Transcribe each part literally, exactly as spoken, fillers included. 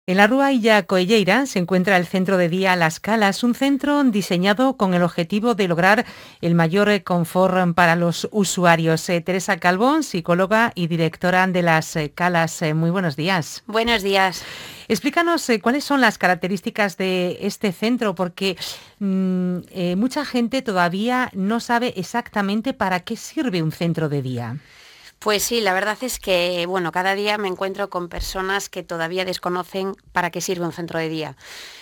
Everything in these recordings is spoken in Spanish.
En la Rúa Illa Coelleira se encuentra el centro de día Las Calas, un centro diseñado con el objetivo de lograr el mayor eh, confort para los usuarios. Eh, Teresa Calvo, psicóloga y directora de Las eh, Calas, eh, muy buenos días. Buenos días. Explícanos eh, cuáles son las características de este centro, porque mm, eh, mucha gente todavía no sabe exactamente para qué sirve un centro de día. Pues sí, la verdad es que, bueno, cada día me encuentro con personas que todavía desconocen para qué sirve un centro de día.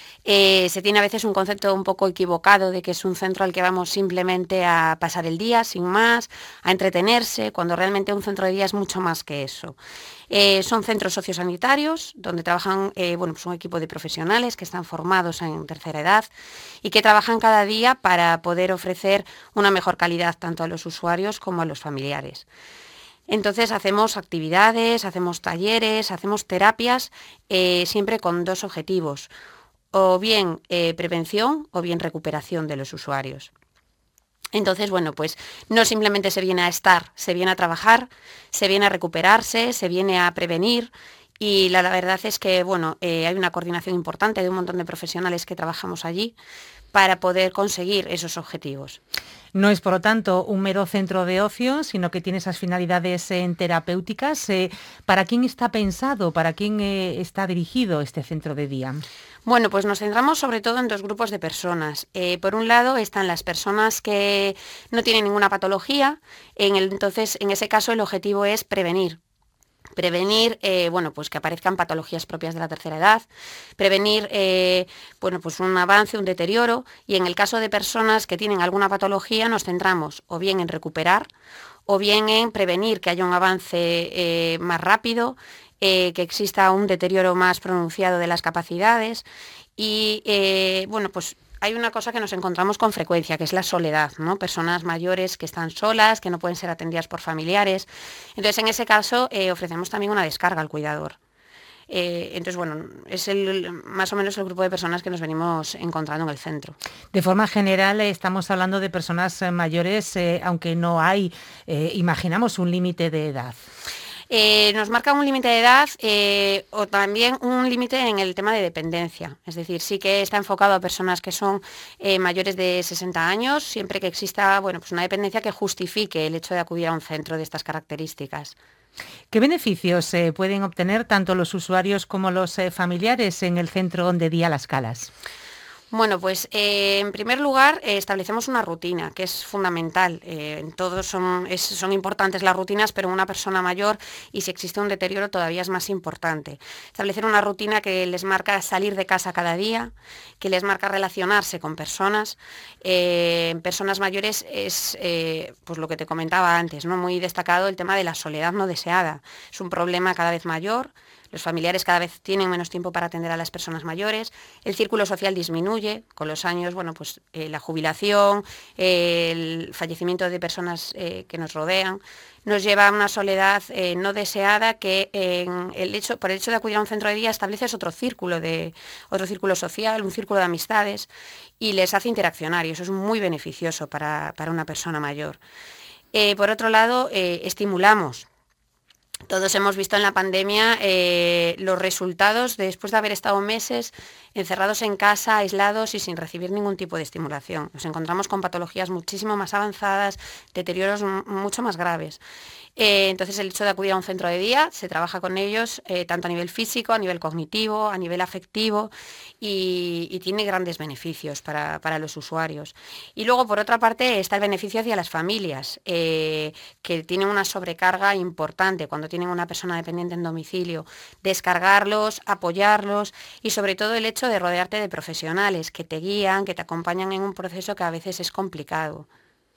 Eh, se tiene a veces un concepto un poco equivocado de que es un centro al que vamos simplemente a pasar el día, sin más, a entretenerse, cuando realmente un centro de día es mucho más que eso. Eh, son centros sociosanitarios donde trabajan eh, bueno, pues un equipo de profesionales que están formados en tercera edad y que trabajan cada día para poder ofrecer una mejor calidad tanto a los usuarios como a los familiares. Entonces hacemos actividades, hacemos talleres, hacemos terapias, eh, siempre con dos objetivos, o bien eh, prevención o bien recuperación de los usuarios. Entonces, bueno, pues no simplemente se viene a estar, se viene a trabajar, se viene a recuperarse, se viene a prevenir. Y la, la verdad es que, bueno, eh, hay una coordinación importante de un montón de profesionales que trabajamos allí para poder conseguir esos objetivos. No es, por lo tanto, un mero centro de ocio, sino que tiene esas finalidades eh, terapéuticas. Eh, ¿Para quién está pensado? ¿Para quién eh, está dirigido este centro de día? Bueno, pues nos centramos sobre todo en dos grupos de personas. Eh, por un lado están las personas que no tienen ninguna patología, en el, entonces en ese caso el objetivo es prevenir. Prevenir, eh, bueno, pues que aparezcan patologías propias de la tercera edad, prevenir, eh, bueno, pues un avance, un deterioro, y en el caso de personas que tienen alguna patología nos centramos o bien en recuperar o bien en prevenir que haya un avance eh, más rápido, eh, que exista un deterioro más pronunciado de las capacidades y, eh, bueno, pues hay una cosa que nos encontramos con frecuencia, que es la soledad, ¿no? Personas mayores que están solas, que no pueden ser atendidas por familiares. Entonces, en ese caso, eh, ofrecemos también una descarga al cuidador. Eh, entonces, bueno, es el, más o menos el grupo de personas que nos venimos encontrando en el centro. De forma general, eh, estamos hablando de personas eh, mayores, eh, aunque no hay, eh, imaginamos, un límite de edad. Eh, nos marca un límite de edad eh, o también un límite en el tema de dependencia. Es decir, sí que está enfocado a personas que son eh, mayores de sesenta años, siempre que exista bueno, pues una dependencia que justifique el hecho de acudir a un centro de estas características. ¿Qué beneficios eh, pueden obtener tanto los usuarios como los eh, familiares en el centro de día Las Calas? Bueno, pues eh, en primer lugar eh, establecemos una rutina, que es fundamental. Eh, en todos son, es, son importantes las rutinas, pero en una persona mayor y si existe un deterioro todavía es más importante. Establecer una rutina que les marca salir de casa cada día, que les marca relacionarse con personas. Eh, en personas mayores es eh, pues lo que te comentaba antes, ¿no? Muy destacado el tema de la soledad no deseada. Es un problema cada vez mayor. Los familiares cada vez tienen menos tiempo para atender a las personas mayores, el círculo social disminuye con los años, bueno, pues eh, la jubilación, eh, el fallecimiento de personas eh, que nos rodean, nos lleva a una soledad eh, no deseada que eh, el hecho, por el hecho de acudir a un centro de día estableces otro círculo, de, otro círculo social, un círculo de amistades y les hace interaccionar y eso es muy beneficioso para, para una persona mayor. Eh, por otro lado, eh, estimulamos. Todos hemos visto en la pandemia eh, los resultados después de haber estado meses encerrados en casa, aislados y sin recibir ningún tipo de estimulación. Nos encontramos con patologías muchísimo más avanzadas, deterioros mucho más graves. Eh, entonces el hecho de acudir a un centro de día, se trabaja con ellos eh, tanto a nivel físico, a nivel cognitivo, a nivel afectivo y, y tiene grandes beneficios para, para, los usuarios. Y luego por otra parte está el beneficio hacia las familias, eh, que tienen una sobrecarga importante cuando tienen una persona dependiente en domicilio, descargarlos, apoyarlos y sobre todo el hecho de rodearte de profesionales que te guían, que te acompañan en un proceso que a veces es complicado.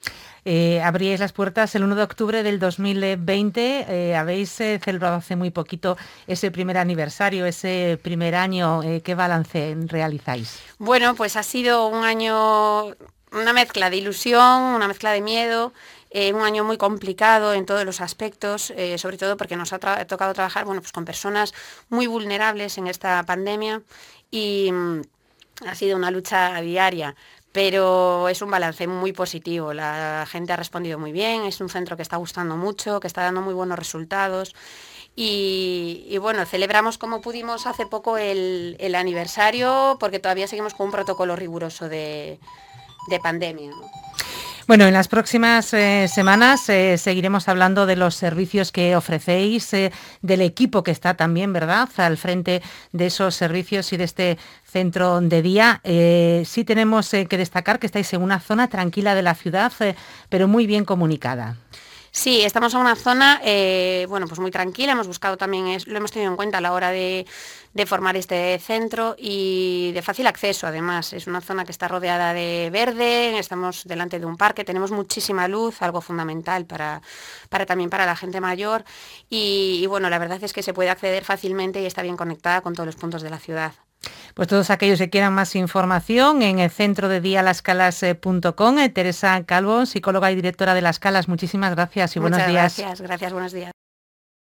Eh, abríais las puertas el uno de octubre del dos mil veinte, eh, habéis eh, celebrado hace muy poquito ese primer aniversario, ese primer año. Eh, ¿Qué balance realizáis? Bueno, pues ha sido un año, una mezcla de ilusión, una mezcla de miedo, eh, un año muy complicado en todos los aspectos, eh, sobre todo porque nos ha tra- tocado trabajar bueno, pues con personas muy vulnerables en esta pandemia y mm, ha sido una lucha diaria. Pero es un balance muy positivo, la gente ha respondido muy bien, es un centro que está gustando mucho, que está dando muy buenos resultados Y, y bueno, celebramos como pudimos hace poco el, el aniversario, porque todavía seguimos con un protocolo riguroso de, de pandemia, ¿no? Bueno, en las próximas eh, semanas eh, seguiremos hablando de los servicios que ofrecéis, eh, del equipo que está también, ¿verdad?, al frente de esos servicios y de este centro de día. Eh, sí tenemos eh, que destacar que estáis en una zona tranquila de la ciudad, eh, pero muy bien comunicada. Sí, estamos en una zona eh, bueno, pues muy tranquila, hemos buscado también, es, lo hemos tenido en cuenta a la hora de, de formar este centro y de fácil acceso además. Es una zona que está rodeada de verde, estamos delante de un parque, tenemos muchísima luz, algo fundamental para, para también para la gente mayor y, y bueno, la verdad es que se puede acceder fácilmente y está bien conectada con todos los puntos de la ciudad. Pues todos aquellos que quieran más información en el centro de día las calas punto com. Teresa Calvo, psicóloga y directora de Las Calas, muchísimas gracias y buenos Muchas días. gracias, gracias, buenos días.